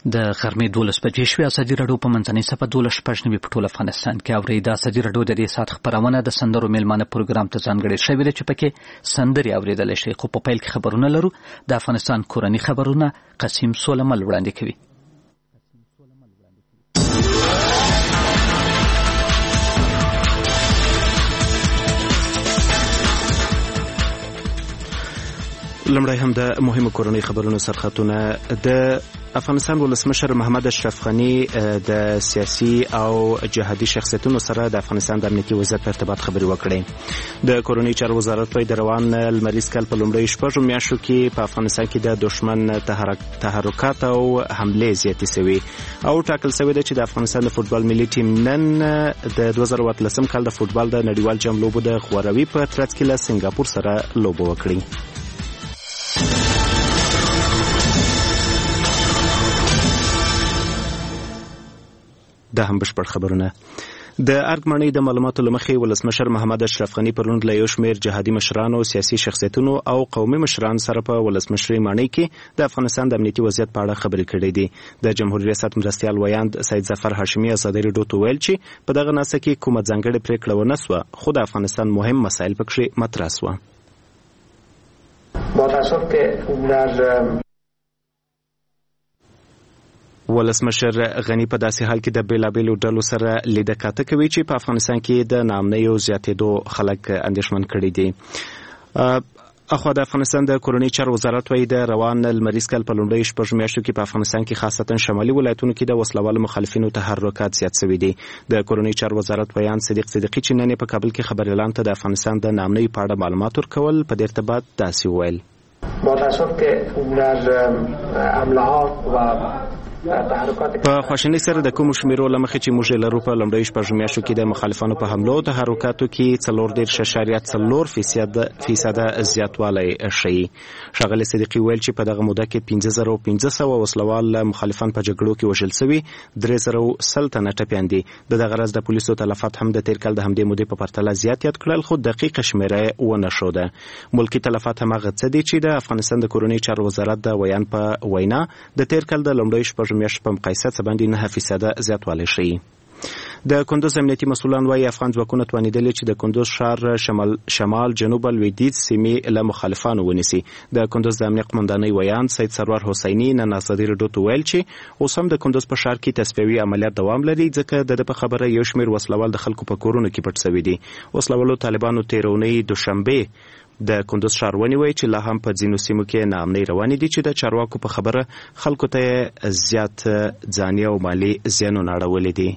د غرمې 12 بجې شوې. ازادي راډیو په منځنۍ صفحه 12 په ټول افغانستان کې اوري. د ازادي راډیو د دې ساعت خبرونه د سندرو میلمانه پروګرام ته ځانګړې شوې ده چې پکې سندري اوریدل شي. خو په پیل کې خبرونه لرو. د افغانستان کورنۍ خبرونه قسیم سولمل وړاندې کوي. لمړی هم د مهمو کورنۍ خبرونو سرخطونه. د افغانستان ولسمشر محمد اشرف غني د سیاسي او جهادي شخصیتونو سره د افغانستان د امنیتي وضعیت په ارتباط خبرې وکړې. د کورنۍ چارو وزارت د روان لمریز کال په لومړیو 6 میاشتو کې په افغانستان کې د دشمن تحرکات او حملې زیاتې شوې او ټاکل شوی دی چې د افغانستان د فوتبال ملي ټیم نن د 2013 کال د فوتبال د نړیوال جام لوبو د غوروي په ترڅ کې له سنگاپور سره لوبه وکړي. دا هم بشپړ خبرونه. د ارګ مڼۍ د معلوماتو لمخې ولسمشر محمد اشرف غني پرون له یو شمېر جهادي مشرانو، سیاسي شخصیتونو او قومي مشرانو سره په ولسمشرۍ مڼۍ کې د افغانستان د امنیتي وضعیت په اړه خبرې کړې دي. د جمهوریت ریاست مرستیال ویاند سید ظفر هاشمي ازادي راډیو ته ویل چې په دغه ناسه کې کومه ځانګړې پریکړه ونه سوه، خو د افغانستان مهم مسایل پکې مطرح سوه. با تاسف که در ولسمشر غني په داسې حال کې د بیلابیلو ډلو سره لیده کاته کوي چې په افغانستان کې د ناامنیو زیاتېدو خلک اندېښمن کړي دي. اخوا د افغانستان د کورنۍ چارو وزارت وايي د روان لمریز کال په لومړیو 6 میاشتو کې په افغانستان کې خاصتا شمالي ولایتونو کې د وسلوالو مخالفینو تحرکات زیات شوي دي. د کورنۍ چارو وزارت ویان صدیق صدیقي چې نن په کابل کې خبر اعلان ته د افغانستان د ناامنۍ په اړه معلومات ورکول په دې ارتباط داسې وویل. با تاسف که در حمله‌ها و په خواشینۍ سره د کومو شمیرو له مخې چې موږ لرو په لومړیو 6 میاشتو کې د مخالفانو په حملو او تحرکاتو کې 4.4% زیاتوالی ښیي. ښاغلي صدیقي ویل چې په دغه موده کې 5500 وسلوال مخالفان په جګړو کې وژل شوي، 300 تنه ټپیان دي. دغه راز د پولیسو تلفات هم د تیر کال د همدې مودې په پرتله زیات یاد کړل، خو دقیقه شمیره ونه ښوده. ملکي تلفات هم هغه څه دي چې د افغانستان د کورنۍ چارو وزارت د ویان په وینا د تیر کال د لومړیو میاشتو په مقایسه څه باندې 9% زیاتوالی ښیي. د کندوز امنیتي مسؤلان وايي افغان ځواکونه توانیدلي چې د کندوز ښار شمال جنوب لویدیځ سیمې له مخالفانو ونیسي. د کندوز د امنیت قمندانۍ ویاند سید سرور حسیني نن ازادي راډیو ته ویل چې اوس هم د کندوز په ښار کې تصفیوي عملیات دوام لري، ځکه د په خبره یو شمېر وسلوال د خلکو په کورونو کې پټ شوي دي. وسلوالو طالبانو تیرونی دوشنبه د کندوز ښار ونیوی چې لا هم په ځینو سیمو کې ناامنۍ روانې دي چې د چارواکو په خبره خلکو ته زیات ځاني او مالي زیانونه اړولي دي.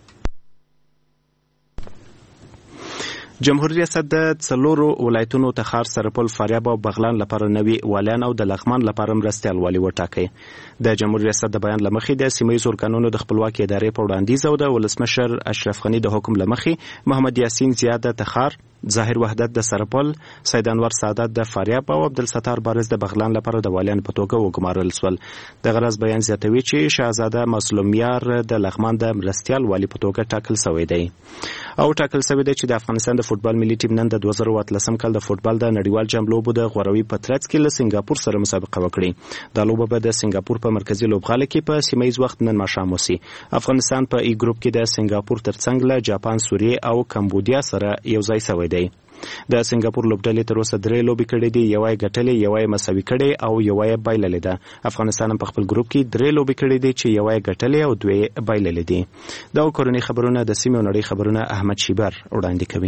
جمهوریت ریاست د 4 ولایتونو تخار، سرپل، فاریاب او بغلان لپاره نوي والیان او د لغمان لپاره مرستیال والي وټاکي. د جمهوریت ریاست د بیان لمخې د سیمه‌ییزو ارګانونو د خپلواکۍ ادارې په وړاندیز او د ولسمشر اشرف غني د حکم لمخې محمد یاسین زیاد د تخار، ظاهر وحدت د سرپل، سید انور سعادت د فاریاب او عبدالستار بارز د بغلان لپاره د والیان په توګه وګمارل شول. د غرض بیان زیاتوي چې شهزاده مظلوم یار د لغمان د مرستیال والي په توګه ټاکل شوی دی او ټاکل شوی دی چې د افغانستان د فوتبال ملي ټیم نن د 2013 کال د فوتبال د نړیوال جام لوبو د غوروي په ترڅ کې له سنگاپور سره مسابقه وکړي. دا لوبه به د سنگاپور په مرکزي لوبغاله کې په سیمه‌ییز وخت نن ماښام وشي. افغانستان په ای ګروپ کې د سنگاپور ترڅنګ له جاپان، سوریې او کمبودیا سره یو ځای شوی دی. د سنگاپور لوبډلې تر اوسه 3 لوبې کړې دي، یوه یې ګټلې، یوه یې مساوي کړې او یوه یې بایللې ده. افغانستان هم په خپل ګروپ کې 3 لوبې کړې دي چې یوه یې ګټلې او 2 یې بایللې دي. دا کورنۍ خبرونه د سیمې او نړۍ خبرونه احمد شیبر وړاندې کوي.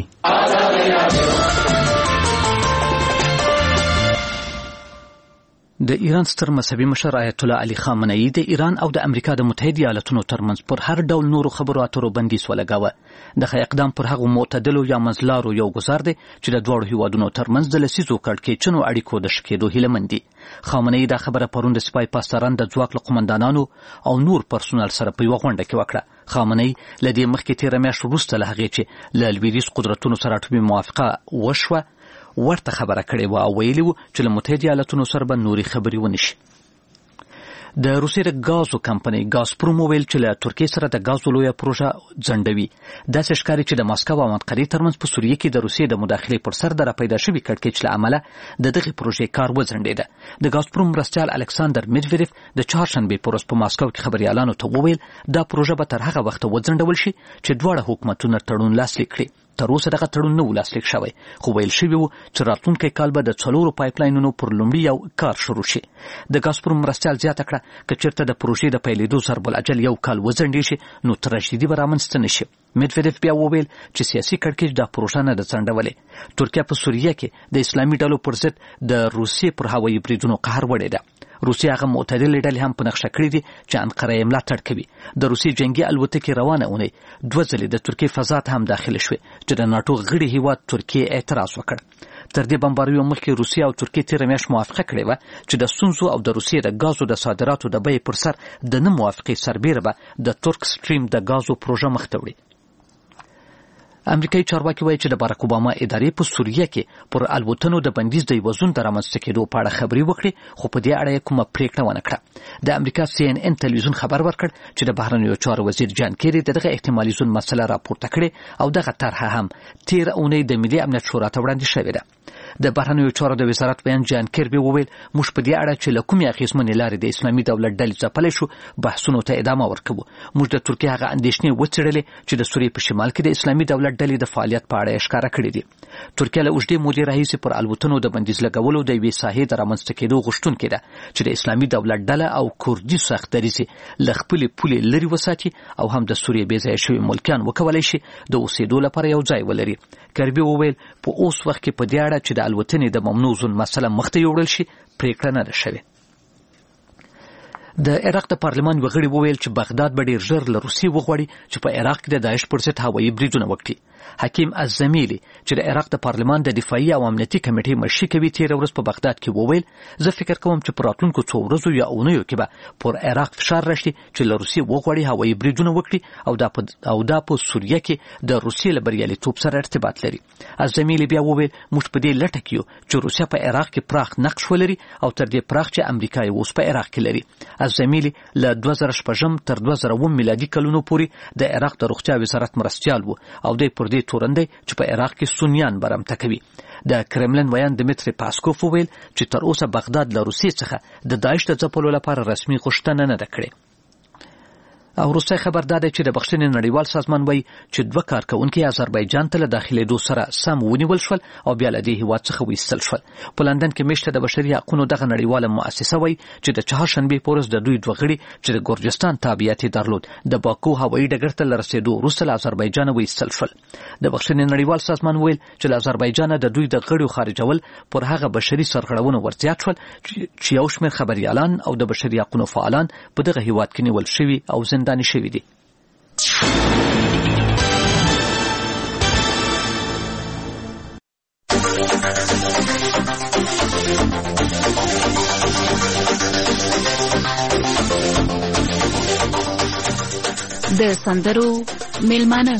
د ایران ستر مذهبي مشر آیت الله علي خامنه‌ای د ایران او د امریکا د متحده ایالاتونو ترمنځ پر هر ډول نورو خبرو اترو بندیز ولګاوه. دغه اقدام پر هغو معتدلو یا منځلارو یو ګزار دی چې د دواړو هیوادونو ترمنځ د لسیزو کړکېچنو اړیکو د ښه کېدو هیله مند دي. خامنه‌ای دا خبره پرون د سپای پاسداران د ځواک له قمندانانو او نور پرسونل سره په یوه غونډه کې وکړه. خامنه‌ای له دې مخکې تېره میاشت وروسته له هغې چې له لویدیځ قدرتونو سره اټومي موافقه وشوه ورته خبره کړې وه او ویلي وو چې له متحده ایالاتونو سره به نورې خبرې ونشي. د روسیې د غازو کمپنۍ غازپروم ویل چې له ترکیې سره د غازو لویه پروژه ځنډوي. داسې ښکاري چې د ماسکو او انقرې ترمنځ په سوریه کې د روسیې د مداخلې پر سر د راپیدا شوي کړکېچ له امله د دغې پروژې کار وځنډېده. د غازپروم مرستیال الکساندر میډویډیف د چهارشنبې په ورځ په ماسکو کې خبریالانو ته وویل دا پروژه به تر هغه وخته وځنډول شي چې دواړه حکومتونه تړون لاسلیک کړي. تر اوسه دغه تړون نه و لاسلیک شوی، خو ویل شوي وو چې راتلونکی کال به د 4 پایپلاینونو پر لومړي یو کار شروع شي. د غازپروم مرستیال زیاته کړه که چېرته د پروژې د پیلېدو ضرب الاجل یو کال وځنډېږي نو تراژیدي به رامنځته نه شي. میډویډیف بیا وویل چې سیاسي کړکېچ دا پروژه نه ده ځنډولې. ترکیه په سوریه کې د اسلامي ډلو پر ضد د روسیې پر هوایي بریدونو قهر وړی ده. روسیه هغه معتدلې ډلې هم په نقشه کړې دي چې انقره یې ملاتړ کوي. د روسیې جنگي الوتکې روانه اونۍ 2 ځلې د ترکیې فضا ته هم داخله شوې چې د ناټو غړي هیواد ترکیې اعتراض وکړ. تر دې بمباریو مخکې روسیه او ترکیې تېره میاشت موافقه کړې وه چې د ستونزو او د روسیې د غازو د صادراتو د بیې پر سر د نه موافقې سربیره به د ترک سټریم د غازو پروژه مخته وړي. امریکایي چارواکي وایي چې د باراک اوباما ادارې په سوریه کې پر الوتنو د بندیز د یوه زون د رامنځته کېدو په اړه خبرې وکړې، خو په دې اړه یې کومه پرېکړه ونه کړه. د امریکا CNN تلویزیون خبر ورکړ چې د بهرنیو چارو وزیر جان کیری دغه احتمالي زون مسله راپورته کړې او دغه طرحه هم تېره اونۍ د ملي امنیت شورا ته وړاندې شوې ده. د بهرنیو چارو د وزارت بیان جان کیربي وویل موږ په دې اړه چې له کومې اغېزمنې لارې د اسلامي دولت ډلې ځپلی شو بحثونو ته ادامه ورکوو. موږ د ترکیې هغه اندېښنې وڅېړلې چې د سوریې په شمال کې د اسلامي دولت ډلې د فعالیت په اړه یې ښکاره کړي دي. ترکیه له اوږدې مودې راهیسې پر الوتنو د بندیز لګولو د یوې ساحې د رامنځته کېدو غوښتونکې ده چې د اسلامي دولت ډله او کردي سخت دریځې له خپلې پولې لرې وساتي او هم د سوریې بې ځایه شوي ملکیان وکولی شي د اوسېدو لپاره یو ځای ولري. کربي وویل په اوس وخت کې په دې اړه چې د الوتنې د ممنوع زون مسله مخته یوړل شي پرېکړه نه ده شوې. د عراق د پارلمان یو غړي وویل چې بغداد به ډېر ژر له روسیې وغواړي چې په عراق کې د داعش پر ضد هوایي بریدونه وکړي. حکیم الزمیلی چې د عراق د پارلمان د دفاعي او امنیتي کمیټې مشري کوي تېره ورځ په بغداد کې وویل زه فکر کوم چې په راتلونکو 2 ورځو یا اونیو کې به پر عراق فشار راشي چې له روسیې وغواړي هوایي بریدونه وکړي او دا په سوریه کې د روسیې له بریالیتوب سره ارتباط لري. الزمیلی بیا وویل موږ په دې لټه کې یو چې روسیه په عراق کې پراخ نقش ولري او تر دې پراخ چې امریکا یې اوس په عراق کې لري. الزمیلی له 2006 تر 2007 میلادي کلونو پورې د عراق د روغتیا وزارت مرستیال و او دوی پر دې تورندی چې په عراق کې سنیان برمته کوي. د کرملن ویان دمیتری پاسکوف وویل چې تر اوسه بغداد له روسیې څخه د داعش د ځپلو لپاره رسمي غوښتنه نه ده کړې. او روسي خبر داده چې د بخښنې نړیوال سازمان وایي چې 2 کارکونکي آذربایجان ته له داخلېدو سره سم ونیول شول او بیا له دې هیواد څخه وایستل شول. په لندن کې میشته د بشري حقوقو دغه نړیواله مؤسسه وایي چې د چهارشنبې په ورځ د دوی 2 غړي چې د ګورجستان تابعیت یې درلود د باکو هوایي ډګر ته له رسېدو وروسته له آذربایجان وایستل شول. د بخښنې نړیوال سازمان ویل چې له آذربایجان د دوی د غړو خارجول پر هغه بشري سرغړونو ورزیات شول چې یو شمېر خبريالان او د بشري حقوقو فعالان په دغه هیواد کې نیول شوي او زنداني شوي دي. د سندرو میلمانه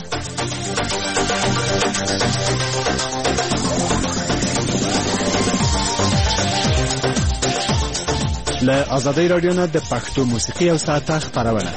له آزادۍ رادیو نه د پښتو موسیقي او ساعته خبرونه.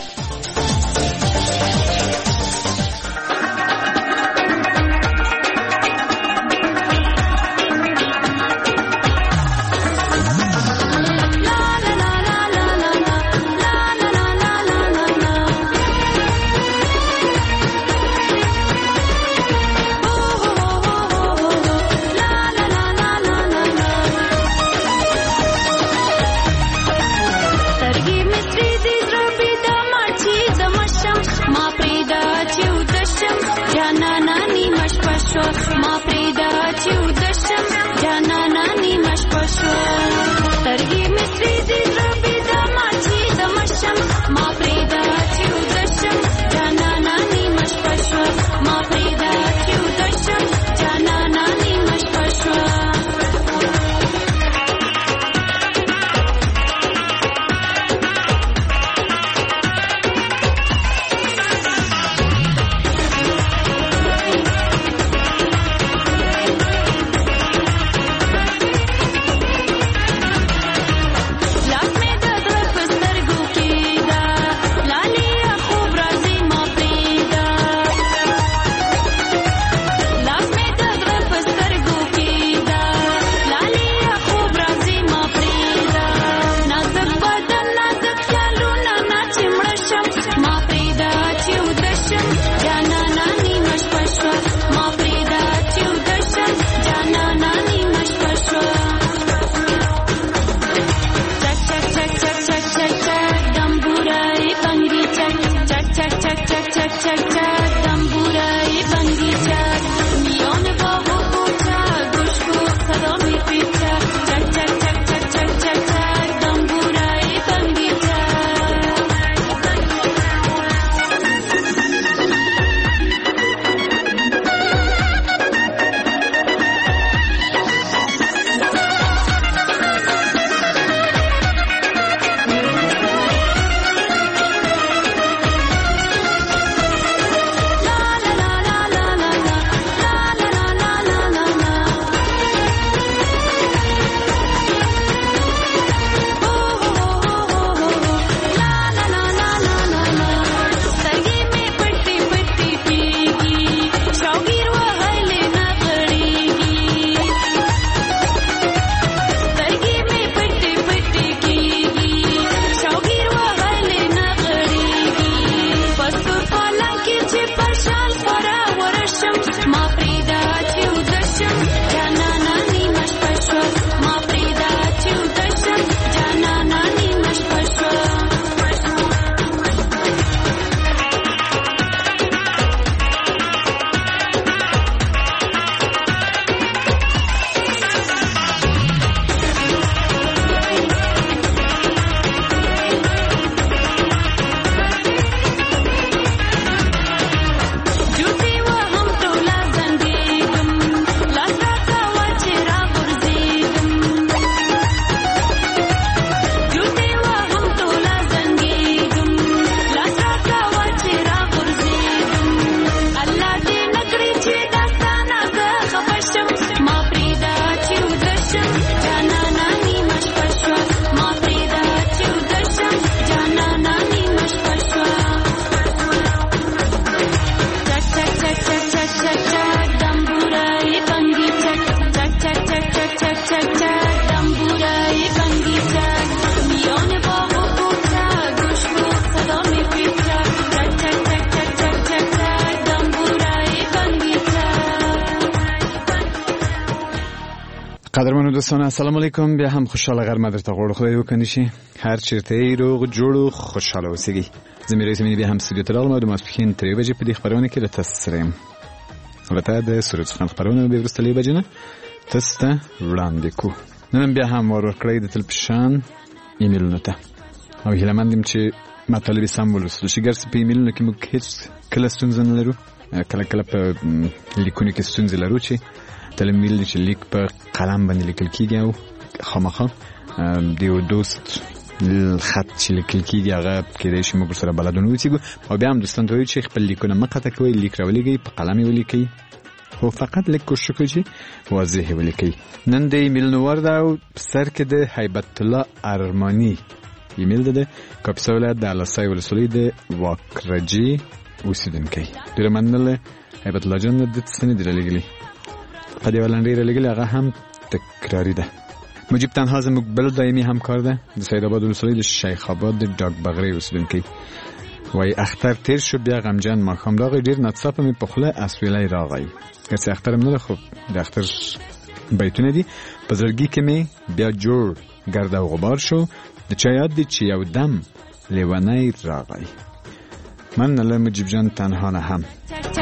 قدرمنو دوستان السلام علیکم. بیا هم خوشاله غرمه درته غوړ خدای وکني شي هر چیرته ای روغ جوړ خوشاله اوسئ. زميري سمي بیا هم استودیو ته راغلم او د ماسپښین 3 بجې په دې خبرونه کې تاسو سره یم. البته د سورج خان خبرونه به ورسته بجې نه تاسو ته وړاندې کو. نن بیا هم ورکړی د تلپشان ایمیلونه ته او هیله مندم چې مطالب سم ولوستل شي. ګرځي په ایمیلونو کې موږ هیڅ کله ستونزه نه لرو، کله په لیکونو کې ستونزه لرو چې تلمیل چې لیک په قلم باندې لیکل کیږي او خامخا دیو دوست خط چې لیکل کیږي هغه کېدای شي موږ سره بلدونه وڅېږو. او بیا هم دوستان ته وایي چې خپل لیکونه مه قطع کوئ، لیک راولېږئ په قلم یې ولیکئ، خو فقط لیک کوشش وکړئ چې واضح یې ولیکئ. نن د ایمیل نوور ده او په سر کې د هیبت الله ارماني ایمیل ده د کاپیسا ولایت د الاسای ولسوالۍ د واکرجي اوسېدونکی. ډېره مننه هیبت الله جان د څه دې رالیږلي په دې ولنډۍ رالیږلي هغه هم تکراري ده. مجیب تنها زموږ بل دایمي همکار ده د سید آباد ولسوالۍ د شیخ آباد د ډاک بغرۍ اوسېدونکی. وای اختر تیر شو بیا غمجن ماښام راغی، ډېر ناڅاپه مې په خوله اسویلی راغی. هرڅه اختر هم نه ده خو د اختر بیتونه دي. په زړګي کې مې بیا جوړ ګرد او غبار شو، د چا یاد دی چې یو دم لیونی راغی. مننه مجیب جان تنها نه هم.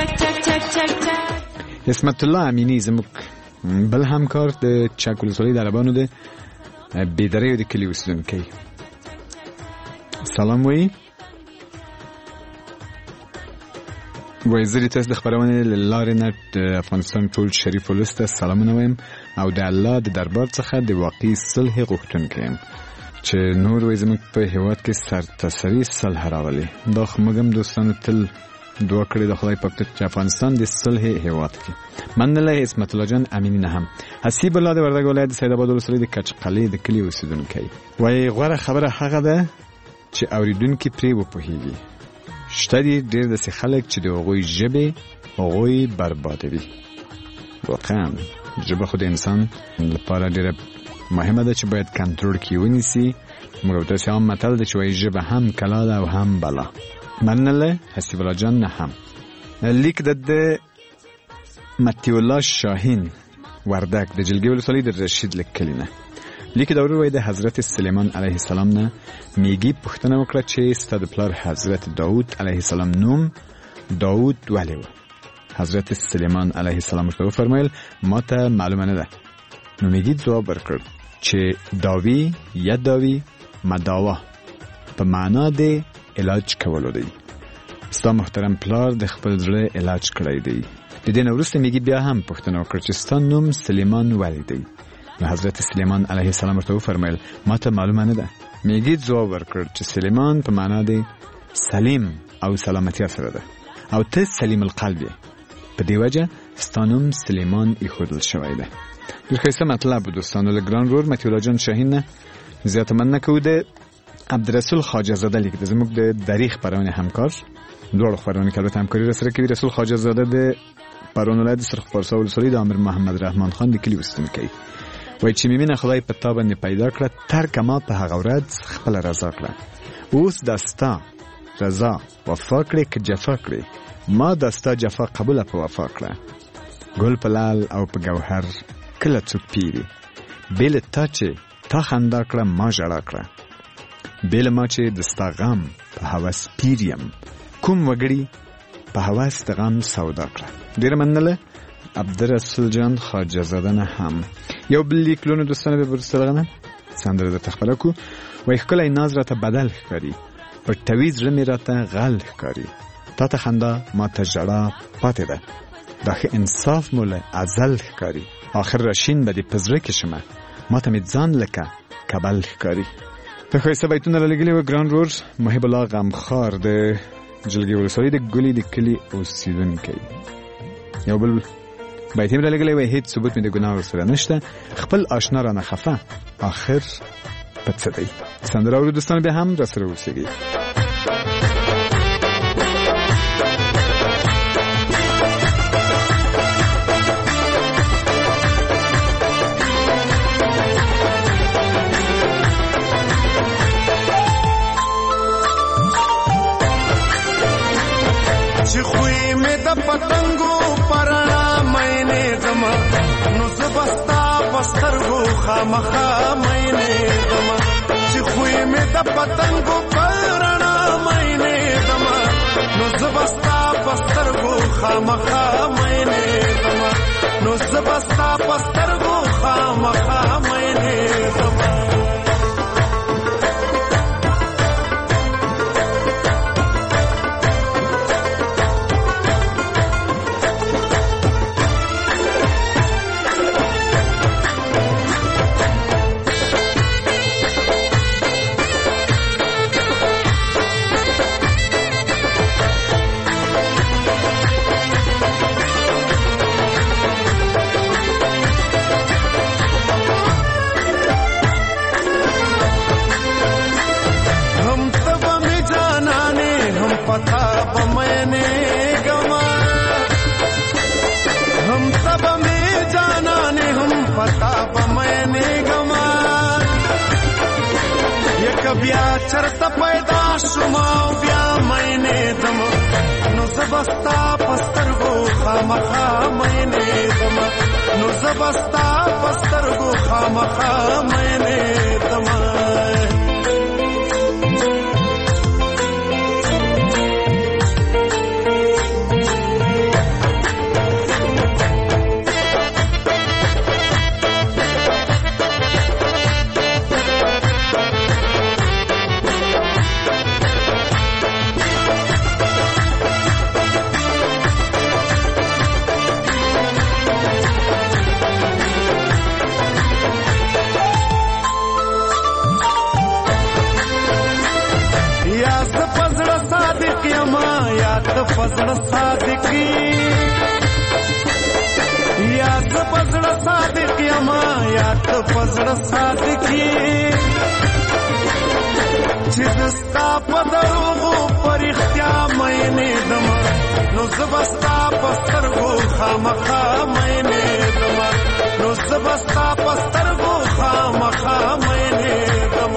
اسمت الله امینی زموږ بل همکار د چک ولسوالۍ د عربانو د بیدرۍ د کلي اوسېدونکی. سلام وایي زه تاسو د خبرونې له لارې نه د افغانستان ټول شریف ولس ته سلامونه وایم او د الله د دربار څخه د واقعي صلح غوښتونکی یم چې نور وایي زموږ په هېواد کې سرتاسري صلح راولي. دا خو موږ هم دوستانو تل دعا کړې د خدای پاک ته چې افغانستان د صلح هېواد کې. مننه اسمت الله جان امینی نه هم. حسیب الله د وردګ ولایت د سید آباد ولسوالۍ د کچقلې د کلي اوسېدونکی. وایي غوره خبره هغه ده چې اورېدونکي پرې وپوهېږي. شته دي ډېر داسې خلک چې د هغوی ژبې هغوی بربادوي. واقعا ژبه خو د انسان لپاره ډېره مهمه ده چې باید کنټرول کې ونیسي. موږ داسې عام متل ده چې وایي ژبه هم کلا ده او هم بلا. مننه حسیب الله جان نه هم. لیک د متی الله شاهین وردک د جلگی ولسوالۍ د رشید لیکلی نه. لیک دا وروي د حضرت سلیمان علیه السلام نه میږي پوښتنه وکړه چې ستاسو پلار حضرت داوود علیه السلام نوم داوود ولې و؟ حضرت سلیمان علیه السلام ورته فرمایل ما ته معلومه نه ده. نو میږي ځواب ورکړ چې داوی یا داوی مداوا په معنا د علاج کولو دی. ستا محترم پلار د خپل زړه علاج کړی دی. د دې نه وروسته میږي بیا هم پوښتنه وکړه چې ستا نوم سلیمان ولې دی؟ نو حضرت سلیمان علیه السلام ورته فرمایل ما ته معلومه نه ده. میږي ځواب ورکړ چې سلیمان په معنا دی سلیم او سلامتیا سره ده او ته سلیم القلب یې، په دې وجه ستا نوم سلیمان ایښودل شوی ده. ډېر ښایسته مطلب دوستانو. له ګران ورور متی الله جان شاهین نه زیاته مننه کوو. د عبدالرسول خواجه زاده لیک د زموږ د دری خبرونه همکار دواړو خبرونه کې البته همکاري سره کوي. رسول خواجه زاده د پرون ولایت سرخپارسا ولسوالۍ د امیر محمد رحمان خان د کلي اوسېدونکی. وایي چې مینه خدای په تا باندې پیدا کړه، ترک ما په هغه ورځ خپل رضا کړه. اوس دستا رضا وفا کړې که جفا کړې، ما دستا جفا قبوله په وفا کړه. ګل په لال او په ګوهر کله څوک پیری، بیل تا چې تا خندا کړه ما ژړا کړه. بیل ما چې دستا غم په هوس پیریم، کوم وګړي په هوس د غم سودا کړه. ډېره مننه عبدالرسول جان خواجه زاده نه هم. یو بل لیک لونه دوستانه به برسلغنه سندره د تخبره کو. وای ښکلی ناز راته بدل ښکاري، پر تویز رمې راته غل ښکاري. تا ته خندا ما ته ژړا پاتې ده، دا ښه انصاف مو له ازل ښکاري. آخر راشین به دې په زړه کې شمه، ما ته مې ځان لکه کبل ښکاري. ته ښایسته بیتونه رالیږلي وه ګران ورور محب الله غمخار د جلگې ولسوالۍ د ګلي د کلي اوسېدونکی. یو بل بیت هم رالیږلی وای هیڅ ثبوت مې د ګناه ورسره نشته، خپل آشنا رانه خفه آخر په څه دی. سندره اورو دوستان بیا هم راسره اوسېږئ. چې خوی مې د پتنګو پرانا مینه زما نو زبستا پسترګو خامخا مینه دما چې خوې مې د پتنګو پرانا مینه دما نو زبستا پسترګو خامخا مینه دما نو زبستا پسترګو خامخا مینه دما بیا چرته پیدا شوما بیا مینه دم نو زبستا پسترګو خامخا مینه دم نو زبستا پسترګو خامخا مینه دم پزړه صادقي یا ته پزړه صادقي ما یا ته پزړه صادقي چې دستا په دروغو پرختیا مینه دم نو زبستا پسترګو خامخا مینه دم نو زبستا پسترګو خامخا مینه دم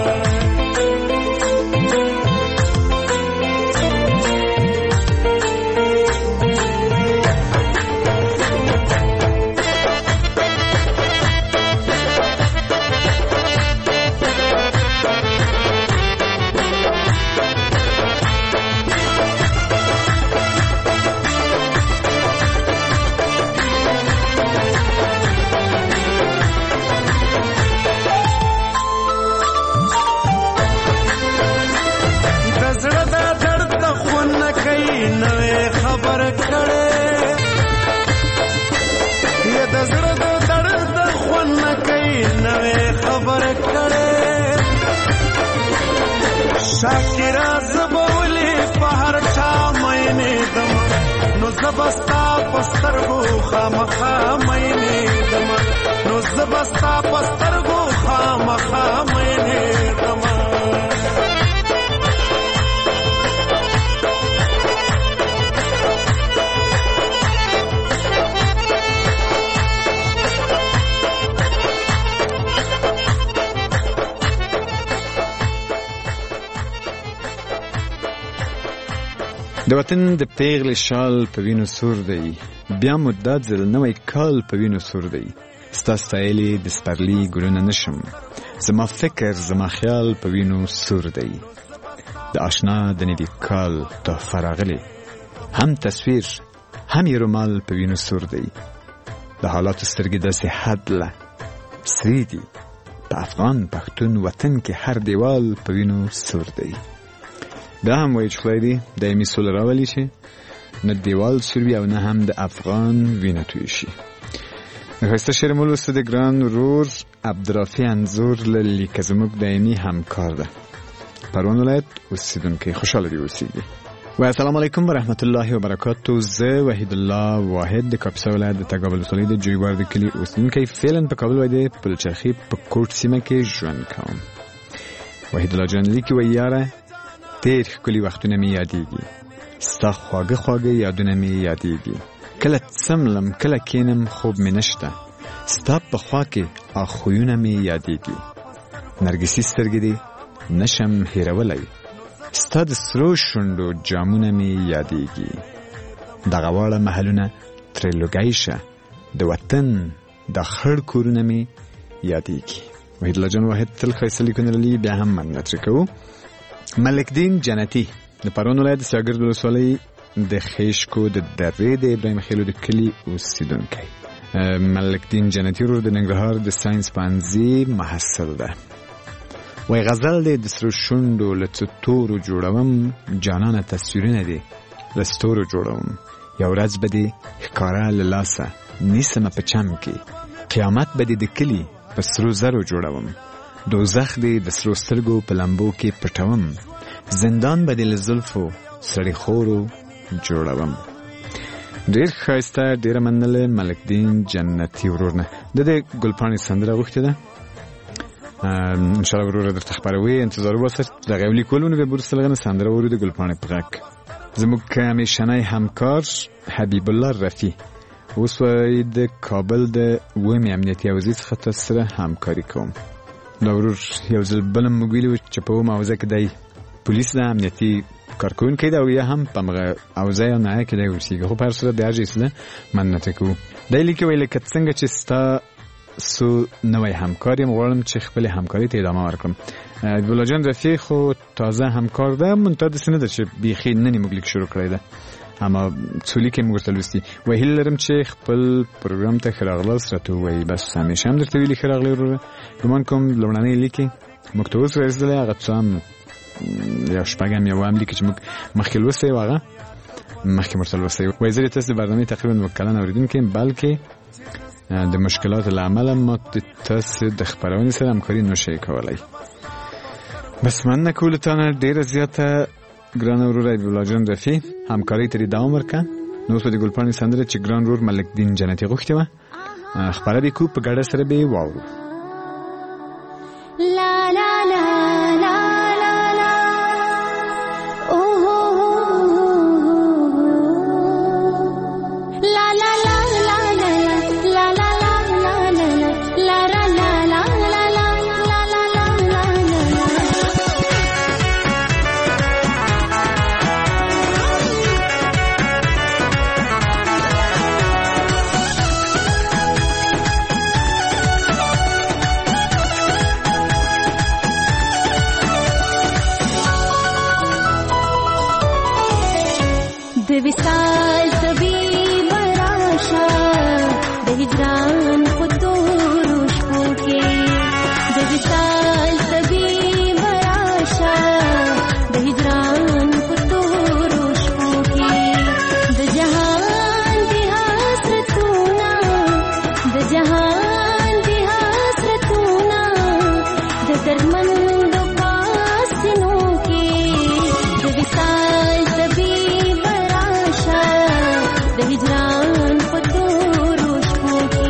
شاکرا زبولی پهر چا مینه دم نو زبستا پسترګو خامخا مینه دم نو زبستا پسترګو خامخا مینه دم د وطن د پیغلې شال په وینو سور دی بیا مدت زل نوی کال په وینو سور دی ستا ستایلې د سپرلي ګلونه نشم زما فکر زما خیال په وینو سور دی د آشنا د نوي کال تحفه راغلې هم تصویر هم یې رومال په وینو سور دی د حالاتو سترګې داسې حد له سری دي په افغان پښتون وطن کې هر دیوال په وینو سور دی دا هم وایي چې خدای دې دایمي سوله راولي چې نه دیوال سور وي او نه هم د افغان وینه توی شي. ښایسته شعر مو لوسته د ګران ورور عبدالرافع انځور له لیکه زموږ دایمي همکار ده پروان ولایت اوسېدونکی خوشحاله دې اوسېږي. و السلام علیکم و رحمت الله و برکاته. زه وحید الله واحد د کاپیسا ولایت د تګابل ولسوالۍ د جویبار د کلي اوسېدونکی فعلا په کابل ولایت د پلچرخي په کوټ سیمه کې ژوند کوم. وحید الله جان لیکي وایي یاره ډېر ښکلي وختونه مې یادېږي ستا خواږه خواږه یادونه مې یادېږي کله څملم کله کینم خوب مې نشته ستا په خوا کې خویونه مې یادېږي نرګسي سترګې دې نشم هېرولی ستا د سرو شونډو جامونه مې یادېږي دغه واړه محلونه ترې لوګی شه د وطن د خړ کورونه می یادېږي. وحید الله جان واحد تل ښایسته لیکونه لري، بیا هم مننه ترې کوو. ملک دین جنتی د پروان ولایت شاګرد ولسوالۍ د خیشکو د درې د ابراهیم خیلو د کلي اوسیدونکی. ملک دین جنتی ورور د ننګرهار د ساينس پوهنځي محصل ده. وای غزل دی د سرو شونډو له تورو جوړوم، جانانه تصویرونه دي له ستورو جوړوم، یو ورځ به دې ښکاره له لاسه نیسمه په چم کې، قیامت به دې د کلي په سرو زرو جوړوم، دوزخ دې د سرو سترګو په لمبو کې پټوم، زندان به دې له زلفو سړی خورو جوړوم. ډېر ښایسته، ډېره مننه ملک دین جنتی ورور نه. د دې ګلپاڼې سندره غوښتې ده، انشاءالله وروره درته خپروي، انتظار وباسه. دغه یو لیکولو نو بیا وروسته لږ نه سندره واورو د ګلپاڼې په غږ. زموږ همیشنی همکار حبیب الله رفیع اوس وایي د کابل د اوومې امنیتي حوزې څخه تاسو سره همکاري کوم. دا ورور یو ځل بل هم موږ ویلي وو چې په اوومه حوزه کې دی پولیس ده، امنیتي کارکوونکی ده، او یا هم په همغه حوزه یا نهایه کې دی اوسېږي. خو په هر صورت د هر ځای څه مننه ترې کوو. دی لیکي وایي لکه څنګه چې ستاسو نوی همکار یم، غواړم چې خپلې همکاري ته ادامه ورکړم. حبیب الله جان رفیع خو تازه همکار ده، منتها داسې نه ده چې بیخي نن یې موږ لیک شروع کړی ده، اما څو لیک یې موږ ورته لوستي. وایي هیله لرم چې خپل پروګرام ته ښه راغلاست راته ووایي. بس همیشه هم درته ویلي ښه راغلی وروره. ګمان کوم لومړنی لیک یې موږ ته اوس رارسېدلی، هغه څه هم یا شپږ هم یا اووه هم لیکي چې موږ مخکې لوستی و، هغه مخکې ورته لوستی و. وایي زه د تاسو د برنامې تقریبا 2 کلن اورېدونکی یم، بلکې د مشکلاتو له امله ما تاسو د خپرونې سره همکاري نشئ کولی. بس مننه کوو له تا نه ډېره زیاته ګرانه وروره حبیب الله جان رفیع، همکارۍ ته دې دوام ورکړه. نو اوس به د ګلپاڼې سندره چې ګران ورور ملک دین جنتي غوښتې وه خپره به یې کوو، په ګډه سره به یې واورو. لا لا لا لا لا لا لا لا لا وصال طبيب راشا د هجران په تورو شپو کې، د وصال طبيب راشا د هجران په تورو شپو کې، د جهان د حسرتونه، د جهان د حسرتونه، د دردمندو پاسینو کې، د وصال طبيب د هجران په تورو شپو کې.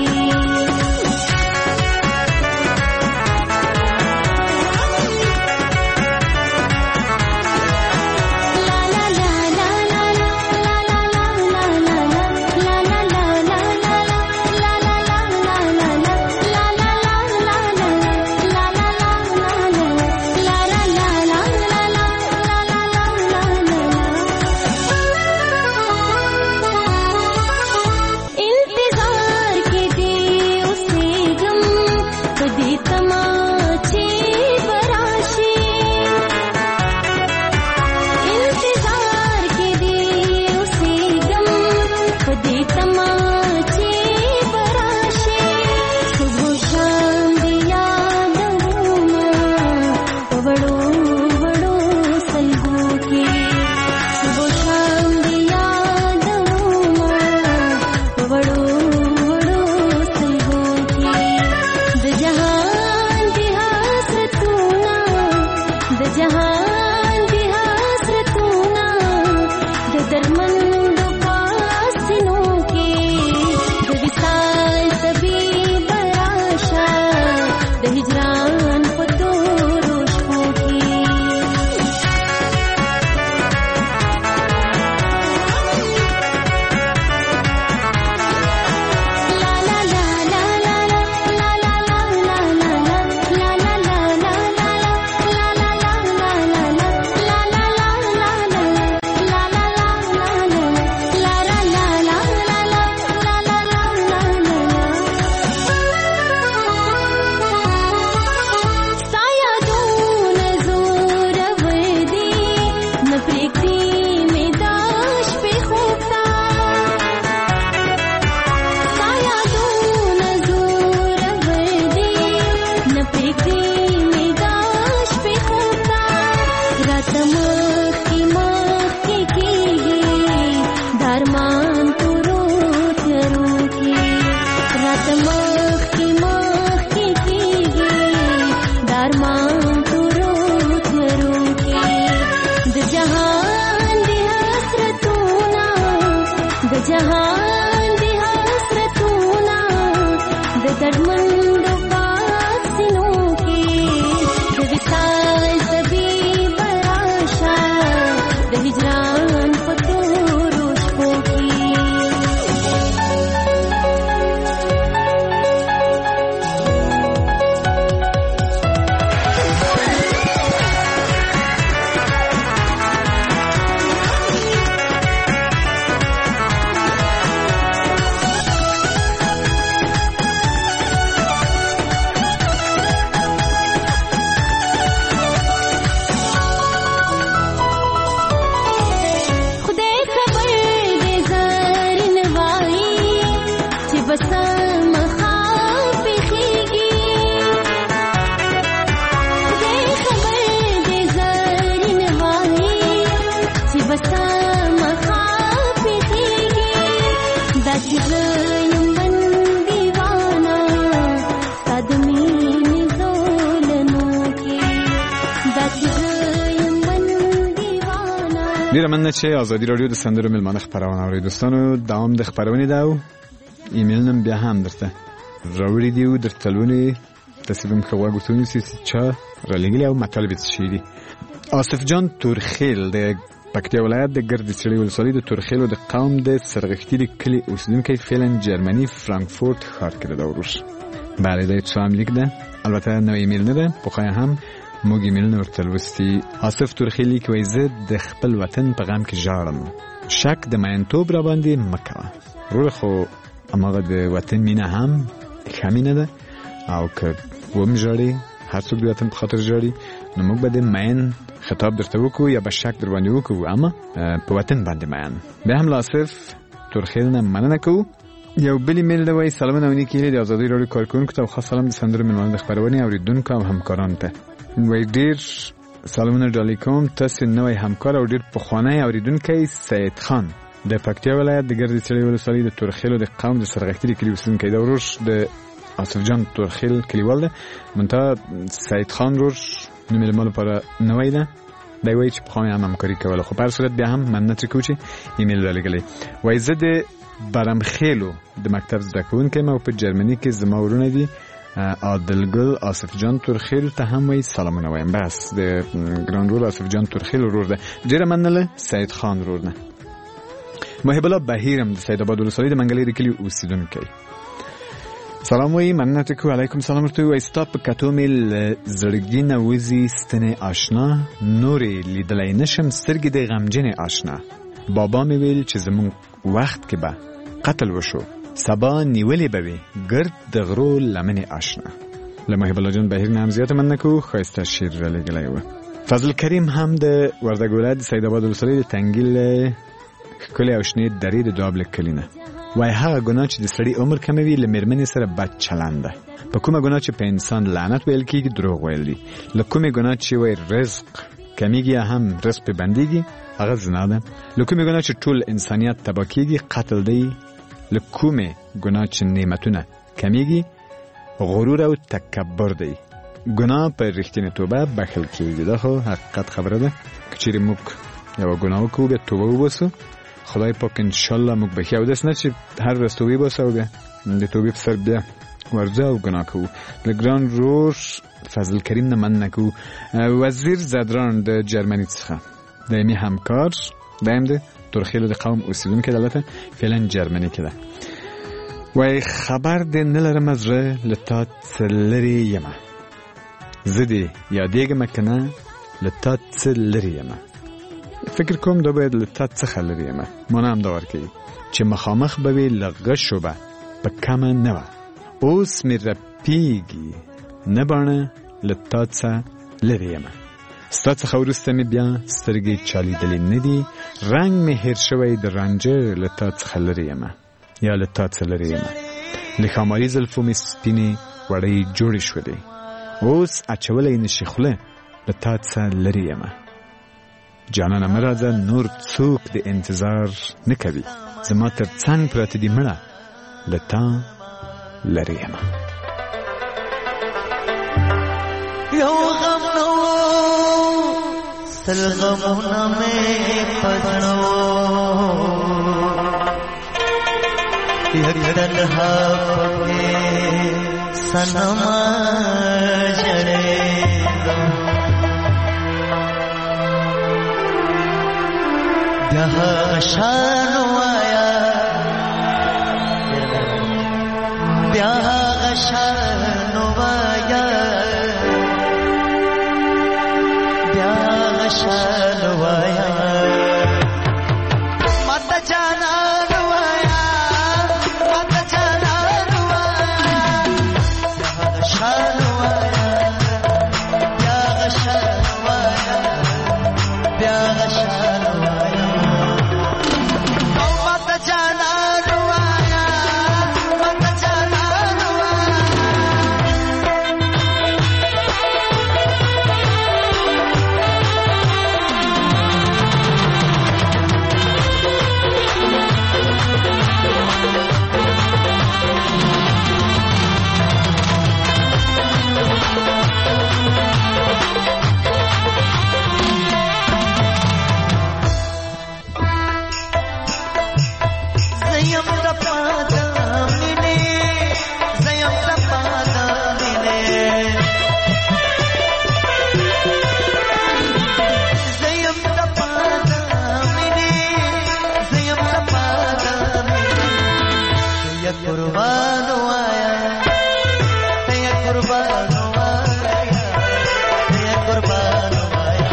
جهان دی حسرتونه د جهان دی حسرتونه د دردمند فاصلو کې د وصال طبیب راشه د هجران په تورو شپو کې ډیره مننه چې ازادي رادیو د سندرو ملمانه خبرونه اوري. دوستانو دوام د خبرونې دا و ایمیل نم بیا هم درته راوړي دی او درته لونی تاسو کوم غوښتنې چې را لګلې او مطالب څه دي. آصف جان تورخیل د پکتیا ولایت د ګردسړي ولسوالۍ د تورخیل او د قوم د سرغښتې کلی اوسیدونکی فعلا جرمني فرانکفورت ښار کې د ورش بله د څوام لیک ده. البته نو ایمیل نه ده په خای هم موږ ایمیل نه ورته لوستي. آصف تورخیل کې وایي زه د خپل وطن په غم کې ژاړم. شک د مینتوب را باندې مکه روح خو امغه د وطن مینه هم خمینه ده او که وم ژاړي هر څوک د وطن په خاطر ژاړي نو موږ به د مین خطاب درته وکړو یا به شک در باندې وکړو اما په وطن باندې مین. بیا هم آصف تورخیل نه مننه کوو. یو بل ایمیل دی وایي سلامونه ونی کېږي د ازادي رادیو کارکونکو ته خاص سلام د سندرو ملمانه د خبرونې اوریدونکو او همکارانو ته. وایي ډیر سلامونه ډالۍ کوم تاسو نوی همکار او ډیر پخوانی اوریدونکی سید خان د پکتیا ولایت د ګردسړي ولسوالۍ د تورخیل د قوم د سرغښتې کلی اوسیدونکی د وروش د آصف جان تورخیل کلیوال ده. منتها سید خان روش نو ملمانه لپاره نوی ده دی وایي چې پخوانی هم همکاري کوله خو په هر صورت بیا هم مننه ترې کوو چې ایمیل رالیږلی. وایي زه د برمخیلو د مکتب زده کوونکی یم او په جرمني کې زما ورونه دي عادلګل آصف جان تورخیل ته هم وایي سلامونه وایم. بس د ګران رول آصف جان تورخیل ورور ده. ډېره مننه سید خان ورور نه. محب الله بهیرم د سید آباد ولسوالۍ د منګلۍ د کلي اوسیدونکی سلام وایي مننه ترې کوو. علیکم سلام ورته وایي ستا په کتو مې له زړګي نه وځي ستنې آشنا نورې لیدلی نشم سترګې د غمجنې آشنا. بابا مې ویل چې زموږ وخت کې به قتل وشو سبا نیولې به وي ګرد د غرو لمنې آشنا. له محب الله جان بهیر نه هم زیاته مننه کوو. ښایسته شعر رالیږلی و. فضل کریم هم د وردګ ولایت د سید آباد ولسوالۍ د تنګیل ښکلې او شنې درې د دواب له کلي نه وایي هغه ګناه چې د سړي عمر کموي له مېرمنې سره بد چلند ده. په کومه ګناه چې په انسان لعنت ویل کېږي دروغ ویل دي. له کومې ګناه چې وایي رزق کمیږي یا هم رزق پې بندېږي هغه زنا ده. له کومې ګناه چې ټول انسانیت تباه کېږي قتل دی. له کومې ګناه چې نعمتونه کمیږي غرور او تکبر دی. ګناه په رښتینې توبه بخښل کېږي. دا خو حقیقت خبره ده. که چیرې موږ یوه ګناه وکړو بیا توبه وباسو خدای پاک انشاءالله موږ بخښي او داسې نه چې هر ورځ توبې وباسو او بیا د توبې په سر بیا ورځو او ګناه کوو. له ګران رور فضل کریم نه مننه کوو. وزیر زدران د جرمني څخه دایمي همکار دایم د تورخیل د قوم اوسیدونکی دلته فعلا جرمني کې ده. وایي خبر دې نه لرمه زړه له تا څه لرې یمه زه دې یادېږمه که نه له تا څه لرې یمه. فکر کوم دا باید له تا څخه لرې یمه. مانه هم دا ورکوي چې مخامخ به وي له غشو به په کمه نه وه اوس مې رپېږي نه باڼه له تا څه لرې یمه. ستا څخه وروسته مې بیا سترګې چا لیدلې نه دي رنګ مې هیر شوی د رانجه له تا څخه لرې یمه یا له تا څه لرې یمه. له ښاماري زلفو مې سپینې وړۍ جوړې شولې اوس اچولی نشي خوله له تا څه لرې یمه. جانانه مه راځه نور څوک د انتظار نه کوي زما تر څنګ پراته دي مړه له تا لرې یمه. یو غم نو ستل غمونه مې پزړو یک تنها پکې سنما جړېدم بیا غشان وایا بیا غشان وایا بیا غشان وایا مت جانا وایا مت جانا وایا بیا غشان وایا بیا غشان وایا بیا غشان وایا مت جانا وایا مت جانا قربان وایا ته قربان وایا ته قربان وایا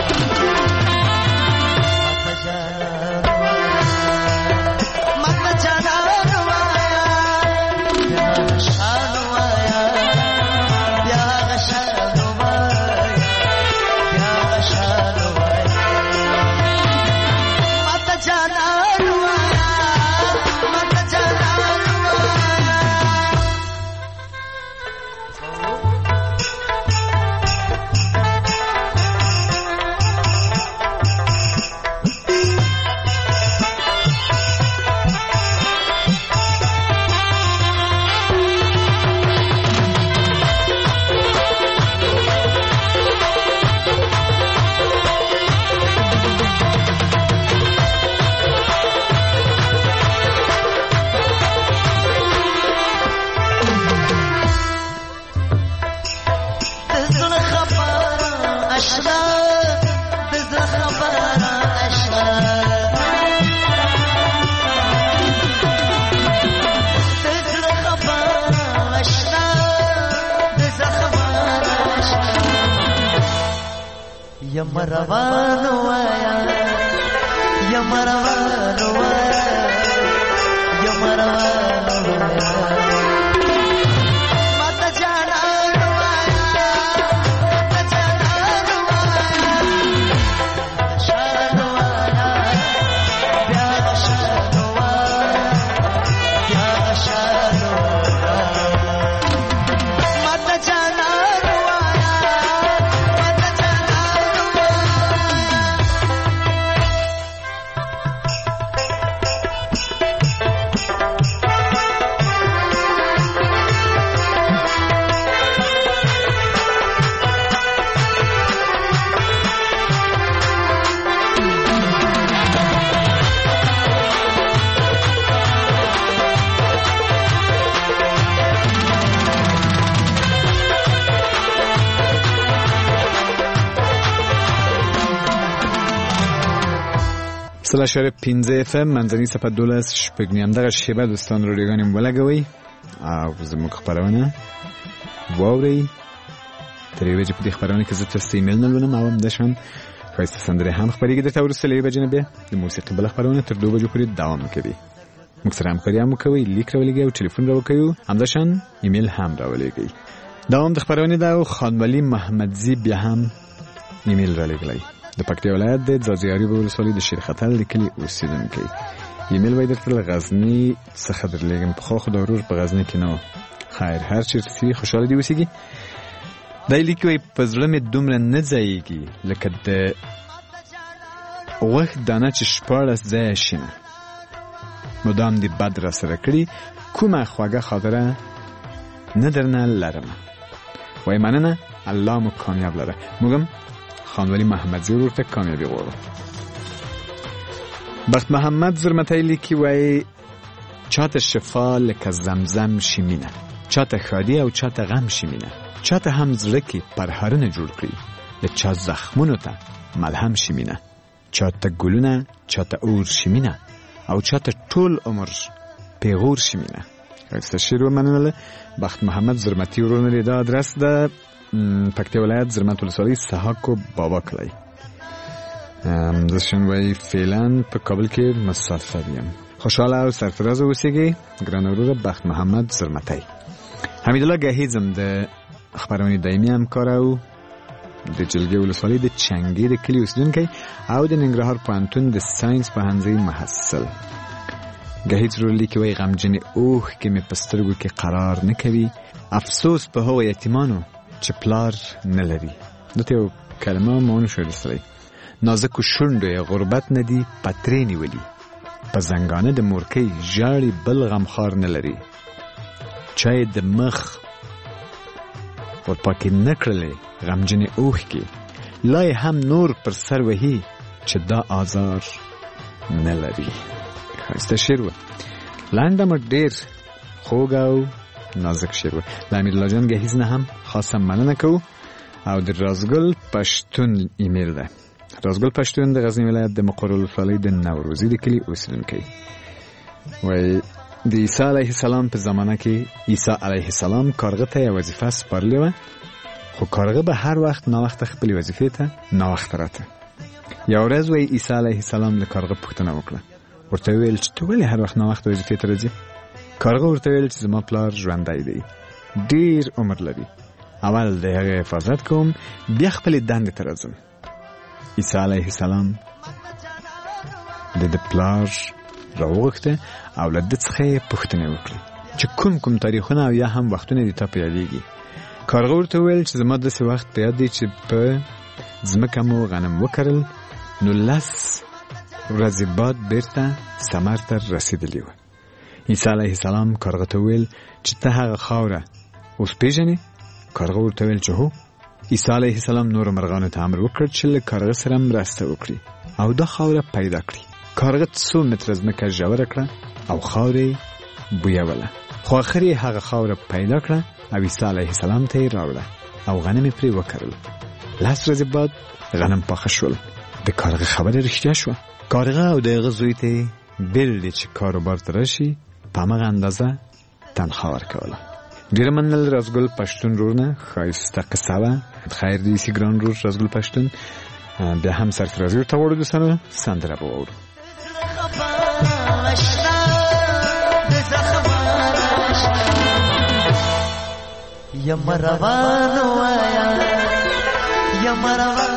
مت جانا وایا بیا غشان وایا بیا غشان وایا بیا غشان وایا مت جانا وایا مت جانا یم روان وایا یم روان وایا یم روان وایا مت جانا وایا مت جانا وایا شان وایا بیا شان وایا بیا شان وایا مت جانا سلا شهر 15 FM منځنی صفحه 12 شپږنیم دغه شیبه دوستان رادیوګانې ولګوئ او زموږ خپرونه واورئ. تر یوې بجې په دې خپرونه کې زه تاسو ایمیل نه لولم او همداشان ښایسته سندرې هم خپرېږي درته وروسته له یوې بجې نه بیا د موسیقي بله خپرونه تر 2 بجو پورې دوام کوي. موږ سره همکاري هم وکوئ، لیک راولېږئ او ټلیفون راوکوئ، همداشان ایمیل هم راولېږئ. دوام د خپرونې ده او خانولي محمدزي بیا هم ایمیل رالیږلی د پکتیا ولایت د ځاځي ولسوالۍ د شیرخطل د کلي اوسېدونکی. ایمیل وایي درته له غزني څخه درلیږم. پخوا خو د ورور په غزني کې نه و. خیر هر چېرته چې وي خوشحاله دې اوسېږي. دا یې لیکي وایي په زړه مې دومره نه ځایېږي لکه د غوښ دانه چې 14 ځایه شینه. مدام دې بد را سره کړي کومه خواږه خاطره نه درنه لرم. وایي مننه، الله مو کامیاب لره. موږ هم خانولی محمدزی ورته کامیابی غواړو. بخت محمد زرمتی لیکي وایي چاته شفا لکه زمزم شي مینه، چاته ښادي او چاته غم شي مینه، چاته هم زړه کې پرهرونه جوړ کړي، د چا زخمونو ته ملهم شي مینه، چاته ګلونه چاته اور شي مینه او چاته ټول عمر پیغور شي مینه. ښایسته شعر ومنله. بخت محمد زرمتی ورونه لري. دا ادرس د پکتیا ولایت زرمت ولسوالۍ سحاکو بابا کلی. زه شنوایی فعلا په کابل کې مسافر یم. خوشحاله او سرفراز اوسئ ګران وروره بخت محمد زرمتی. حمیدالله گهیزم د خبرونې دایمي همکار او د جلګې ولسوالۍ د چنګې د کلي اوسیدونکی او د ننګرهار پوهنتون د ساینس پوهنځي محصل. گهیز رو لیکي وایي غمجنې اوښکې مې په سترګو کې قرار نه کوي، افسوس په هغو یتیمانو چې پلار نه لري. دته یو کلمه ما ونه شو رسولی. نازکو شونډو یې غربت نه دي پترې نیولي، په زنګانه د مورکۍ ژاړي بل غمخوار نه لري، چای د مخ ورپاکې نه کړلې غمجنې اوښکې، لا یې هم نور پر سر وهي چې دا آزار نه لري. ښایسته شعر و، لنډه مو ډېر خوږ او نازک شعر و. له امیرالله جان ګهیز نه هم خاصه مننه کوو. او د رازګل پښتون ایمیل ده. رازګل پښتون د غزنی ولایت د مقر ولسوالۍ د نوروزي د کلي اوسیدونکی. وایي د عیسی علیه السلام په زمانه کې عیسی علیه السلام کارغه ته یو وظیفه سپارلې وه، خو کارغه به هر وخت ناوخته خپلې وظیفې ته ناوخته راته. یو ورځ وایي عیسی علیه السلام له کارغه پوښتنه وکړه، ورته ویل چې ته ولې هر وخت ناوخته وظیفې ته راځې؟ کارغه ورته ویل چې زما پلار ژوندی دی، ډېر عمر لري، اول د هغه حفاظت کوم بیا خپلې دندې ته راځم. عیسی علیه السلام د پلار راوغوښته او له ده څخه یې پوښتنې وکړې چې کوم تاریخونه او یا هم وختونه دې تا په یادېږي. کارغه ورته وویل چې زما داسې وخت په یاد دی چې په ځمکه مو غنم وکرل، نو 10 ورځې بعد بیرته ثمر ته رسېدلي وه. عیسی علیه السلام کارغه ته وویل چې ته هغه خاوره اوس پیژنې؟ کارغه ورته ویل چې هو. عیسی علیه السلام نور مرغانو ته امر وکړ چې له کارغه سره مرسته وکړي او دا خاوره پیدا کړي. کارغه 2 متره ځمکه ژوره کړه او خاوره بویوله، خو اخر یې هغه خاوره پیدا کړه او عیسی علیه السلام ته یې راوړه او غنم یې پرې وکرل. 10 ورځې بعد غنم پاخه شول. د کارغه خبره رښتیا شوه. کارغه او د هغه زوی ته بیل دی چې کاروبار ته راشي په همغه اندازه تنخوا ورکوله. ډېره مننه رازګل پښتون رورنه، ښایسته قصه وه. خیر دې سي ګران رور رازګل پښتون. بیا هم سرفرازي ورته غواړو دوستانو، سندره به واورو. یم روان وایا یم روان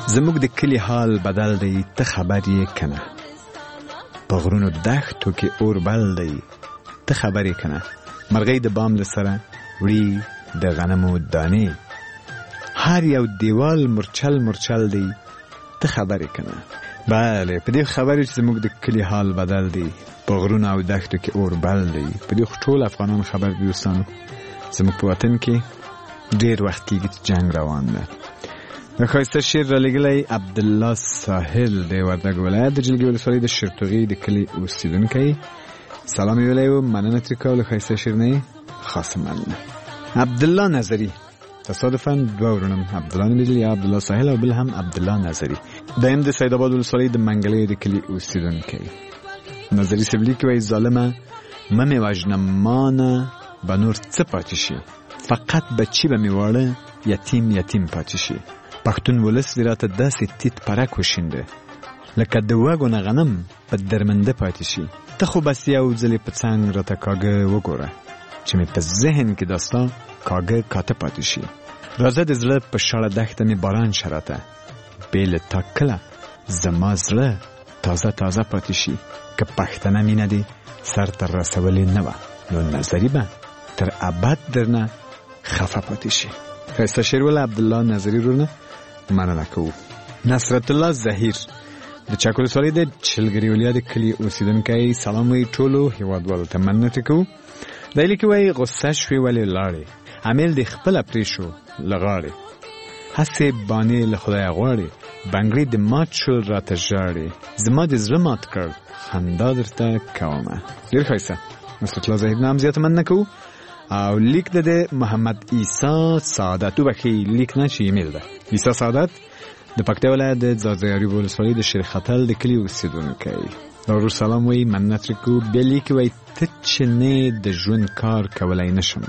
زموږ د کلی حال بدل دی ته خبر یې کنه په غرونو دښتو کې اور بل دی ته خبر یې کنه مرغۍ د بام له سره وړي د غنمو دانې هر یو دیوال مرچل مرچل دی ته خبر یې کنه بله په دې خبرې چې زموږ د کلی حال بدل دی په غرونو او دښتو کې اور بل دی په دې ټول افغانان خبر دي دوستانو زموږ په وطن کې ډېر وخت کېږي چې جنګ روان ده د ښایسته شعر رالیږلی عبدالله ساحل د وردګ ولایت د جلګې ولسوالۍ د شرتوغي د کلي اوسېدونکی سلام یې ویلی و مننه ترې کوله ښایسته شعر نه یې خاصه مننه عبدالله نظري تصادفاً دوه ورونم عبدالله نومېدل یا عبدالله ساحل او بل هم عبدالله نظري دایم د سید آباد ولسوالۍ د منګلۍ د کلي اوسېدونکی نظري صاحب لیکي وایي ظالمه مه مې وژنه مانه به نور څه پاتې شي فقط بچي به مې واړه یتیم پاتې شي پښتون ولس دې راته داسې تیت پرک وشینده لکه د وږو نه غنم په درمنده پاتې شي ته خو بس یو ځلې په څنګ راته کاږه وګوره چې مې په ذهن کې داستا کاږه کاته پاتې شي راځه د زړه په شاړه دښته مې باران شراته بې له تا کله زما زړه تازه پاتې شي که پښتنه مینه دې سر تر رسولې نه وه نو نظري به تر ابد درنه خفه پاتې شي ښایسته شعر وله عبدالله نظري ورونه مننه کوو نصرت الله زهیر د چک ولسوالۍ د چلګري ولیا د کلي اوسېدونکی سلام وایي ټولو هېوادوالو ته مننه ترې کوو دی لیکي وایي غصه شوې ولې لاړې امیل دې خپله پرېښو له غاړې هسې بانې له خدایه غواړې بنګړي د مات شول راته ژاړې زما د زړه مات کړ خندا درته کومه ډېر ښایسته نصرت الله زهیر نه هم زیاته مننه کوو او لیک د محمد عیسی سعادت وبخښئ لیک نه چې ایمیل ده عیسی سعادت د پکتیا ولایت د ځاځي ولسوالۍ د شیخ خټل د کلي اوسېدونکی دارو سلام وایي مننه ترې کوو بیا لیکي وایي ته چې نه د ژوند کار کولی نشم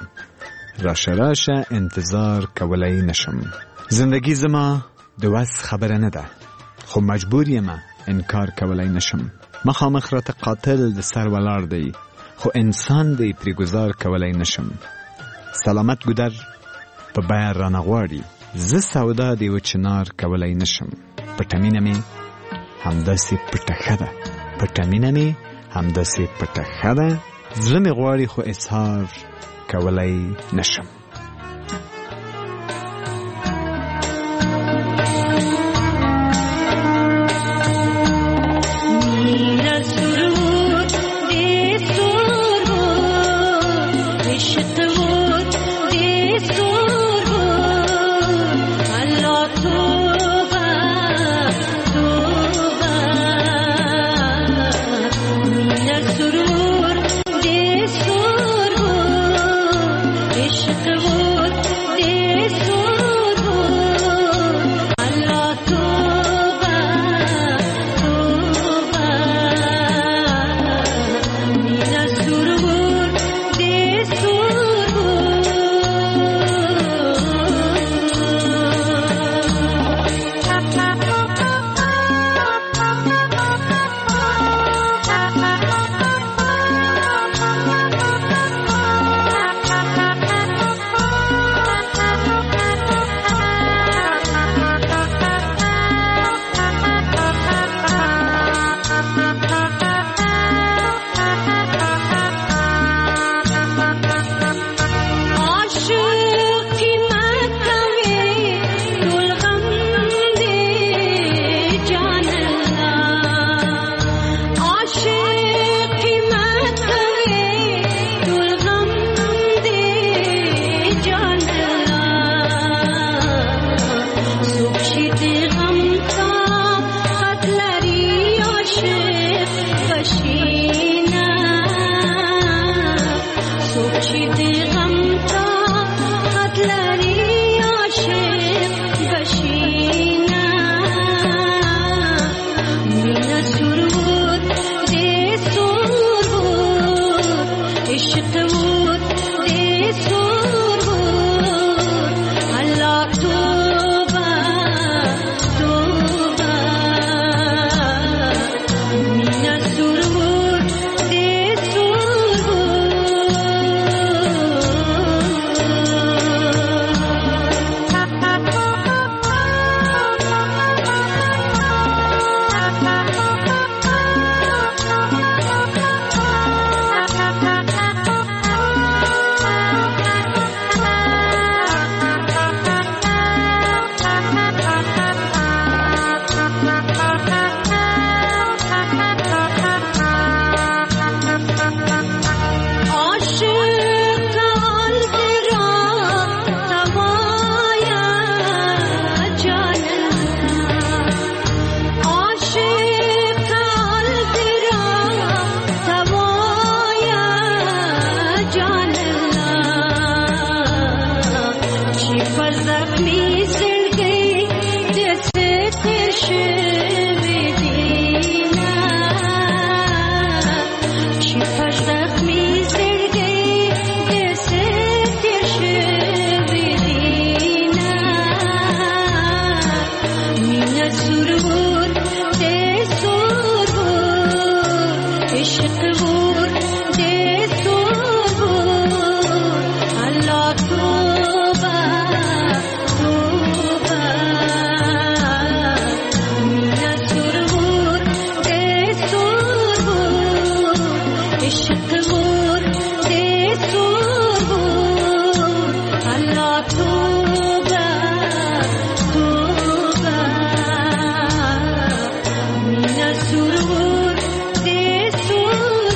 راشه انتظار کولی نشم زندگی زما د وس خبره نه ده خو مجبور یم انکار کولی نشم مخامخ راته قاتل د سر ولاړ دی خو انسان دی پرې گذار کولی نشم سلامت ګودر په بیه رانه غواړي زه سودا دی و چنار کولی نشم پټه مینه مې همداسې پټه ښه ده زړه مې غواړي خو اظهار کولی نشم Shukr تیر شوی دینا چی پش زخمی زرگی دست تیر شوی دینا مین سور بود ده سور بود عشق بود ده سور بود الله توبه توبه مین سور بود ده سور بود عشق بود ده سور بود الله توبه توبه مین سور بود ده سور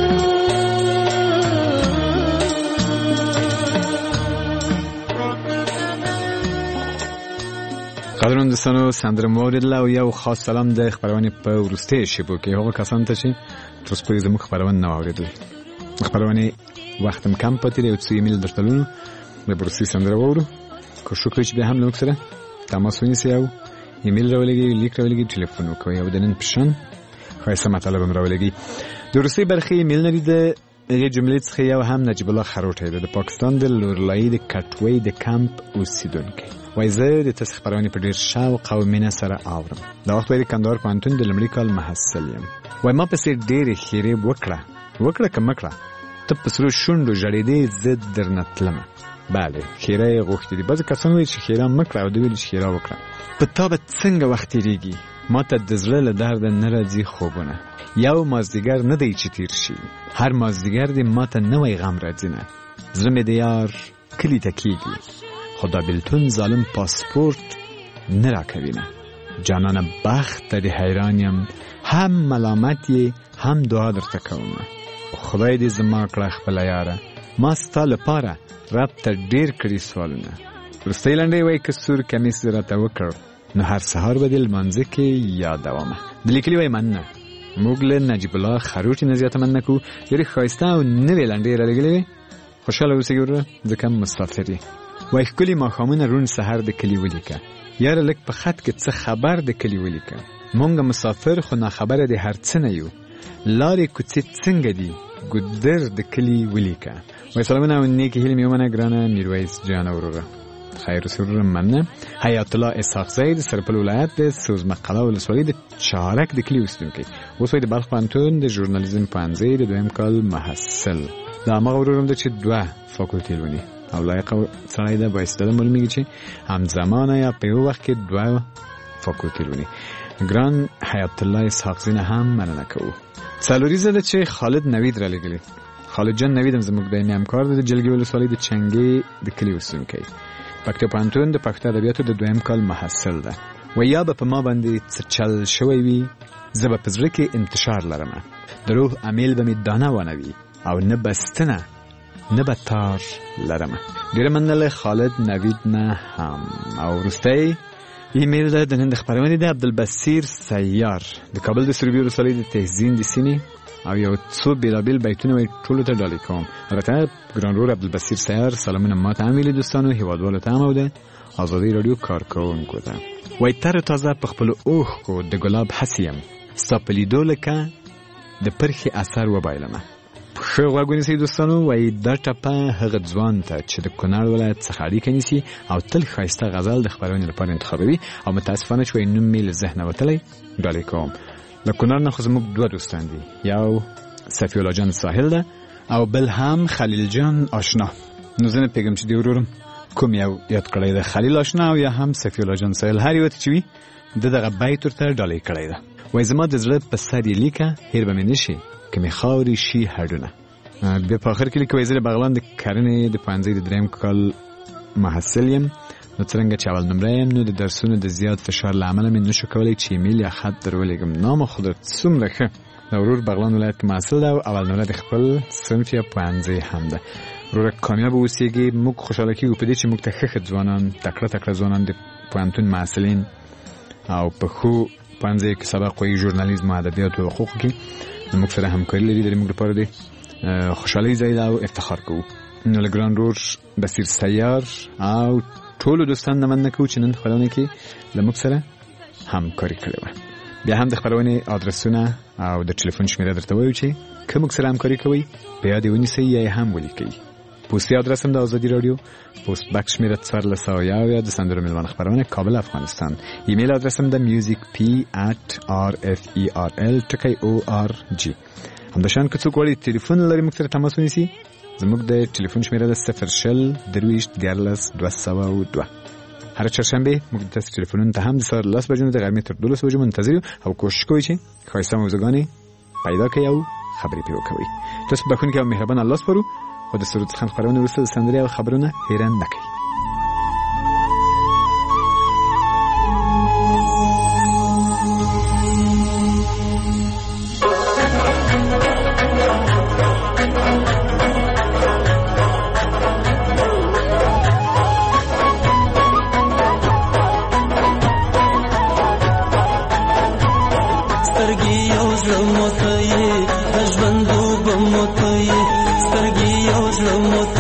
قدرمن دوستانو سندره موریدله او یو خاص سلام د خبرونه په ورسته شیبو کې هغه کسان ته چې تر اوسه پورې زموږ خبرونه نه اوریدل خبرونه وخت کم پاتې دی او څو ایمیل درتلونو د برسي سندره وورو کو شکر چې به هم لوک سره تماس ونیسئ او ایمیل راولګي لیک راولګي ټلیفون وکړئ او د نن پښن خاصه مطلب هم راولګي د روسي برخې ایمیل نه د هغه جملې څخه یو هم نجیب الله خروټی د پاکستان د لورلای د کټوي د کمپ اوسیدونکو وای زه د تاسو خبرونه په ډیر شوق او مینه سره اورم دا وخت په کندهار پوهنتون د لمړي کال محصل یم وای ما پسې ډېرې خیرې وکړه کمکړه ته په سرو شونډو جړېدې زه درنه تلمه بله خیره یې غوښتې دي بعضې کسان وایي چې خیره مکړه او دوی ویل چې خیره وکړه په تا به څنګه وخت تېرېږي ما ته د زړه له درده نه راځي خوبونه یو مازدیګر نه دی چې تیر شي هر مازدیګر دې ما ته نوی غم راځي نه زړه مې د یار کلي ته کېږي خو دا بېلتون ظالم پاسپورت نه راکوي نه جانانه بخت ته دې حیران یم هم ملامت یې هم دعا درته کوم خدای دې زما کړه خپله یاره ما ستا لپاره رب ته ډېر کړي سوالونه وروستۍ لنډۍ وایي که سور کمیس دې راته وکړ نو هر سهار به دې لمانځه کې یادومه د لیکلي وایي مننه موږ له نجیب الله خروټي نه زیاته مننه کوو ډېرې ښایسته او نوې لنډۍ یې رالېږلې وې خوشحاله اوسئ وروره ځکه مسافر یې وای ښکلي ماښامونه روڼ سهار د کلي ولیکه یاره لږ په خط کې څه خبر د کلي ولیکه مونږ مسافر خو ناخبره د هر څه نه یو لارې کوڅې څنګه دي ګودر د کلي ولیکه وای سلامونه او نیکې هیلې مې ومنه ګرانه میرویس جانه وروره خیر اوسئ وروره مننه حیات الله اسحاق زی د سرپل ولایت د سوزمقله ولسوالۍ د چارک د کلي اوسېدونکی اوس وایي د بلخ پوهنتون د ژورنالیزم پوهنځۍ د دویم کال محصل د هماغه ورورم ده چې 2 فاکولټې لولي او لایقه سړی ده بایسته ده معلومیږي چې همزمانه یا په یو وخت کې 2 فاکولټې لولي ګران حیات الله اسحاق زی نه هم مننه کوو څلوریزه ده چې خالد نوید رالیږلي خالد جان نوید هم زموږ دایمي همکار ده د جلګې ولسوالۍ د چنګې د کلي اوسېدونکی پکتیا پوهنتون د پښتو ادبیاتو د دویم کال محصل ده و یا به په ما باندې څه چل شوی وي زه به په زړه کې انتشار لرمه د روح امیل به مې دانه وانوي او نه بستنه نه به تار لرمه ډېره مننه خالد نوید نه هم او وروستی ایمیل ده د نن د خپرونې د عبدالبصیر سیار د کابل د سروبي ولسوالۍ د تهزین د سیمې او یو څو بیلابیل بیتونه وایي ټولو ته ډالۍ کوم البته ګران ورور عبدالبصیر سیار سلامونه ما ته هم ویلي دوستانو هیوادوالو ته هم او د ازادۍ راډیو کارکوونکو ته وایي تر تازه په خپلو اوښکو د ګلاب هسې یم ستا په لیدو لکه د پرخې اثر وبایلمه ښه غوږ ونیسئ دوستانو وایي دا ټپه هغه ځوان ته چې د کونړ ولایت څخه اړیکه نیسي او تل ښایسته غزل د خپرونې لپاره انتخابوي او متاسفانه چې وایي نوم مې له ذهنه وتلی ډالۍ کوم له کونړ نه خو زموږ 2 دوستان دي یو صفی الله جان ساحل ده او بل هم خلیل جان آشنا نو زه نه پوهېږم چې دې ورورم کوم یو یاد کړی ده خلیل آشنا او یا هم صفی الله جان ساحل هر یو ته چې وي د دغه بیت ورته ډالۍ کړی ده وایي زما د زړه په سر یې لیکه هیر به مې نه شي که مې خاورې شي هډونه بیا په آخر کې لیکه وایي زه د بغلان د کرنې د پوهنځۍ د 3م کال محصل یم نو څرنګه چې اول نمره یم نو د درسونو د زیات فشار له امله مې نشو کولی چې ایمیل یا خط در ولېږم نام خو در څومره ښه د ورور بغلان ولایت کې محصل ده او اول نمره د خپل صنف یا پوهنځۍ هم ده وروره کامیاب اوسېږي موږ خوشحاله کېږو په دې چې موږ ته ښه ځوانان تکړه ځوانان د پوهنتون محصلین او په ښو پوهنځیو کې سبق وایي ژورنالیزم او ادبیاتو او حقوقو کې موږ سره همکاري لري د موږ لپاره دی خوشحالي ځای ده او افتخار کوو نو له ګران ورور بصیر سیار او ټولو دوستان نه مننه کوو چې نن خپرونه کې له موږ سره همکاري کړې وه. بیا هم د خپرونې ادرسونه او د ټلیفون شمیره درته وایو چې که موږ سره همکاري کوئ په یاد ونیسئ یا یې هم ولیکئ. پوسټي ادرس هم د آزادي رادیو، پوسټ بکس شمیره 1401 د سندرو میلمانه خپرونه کابل افغانستان. ایمیل ادرس هم د musicp@rferl.org. همداشان که څوک غواړي تلیفون لري موږ سره تماس ونیسي، زموږ د ټلیفون شمیره د 020231402. هر چهارشنبه موږ د تاسو ټلیفونونو ته هم د سهار 10 بجو د غرمې تر 12 بجو منتظر یو او کوشش کوئ چې ښایسته موضوعګانې پیدا کړئ او خبرې پرې وکړئ. تاسو بخښونکي او مهربان الله سپارو. خو د سرود خان خبرونه وروسته د سندرې او خبرونه هیره نه کړئ. سترګې یو زړه مو ته یې د ژوندو به مو ته یې سترګې یو زړه مو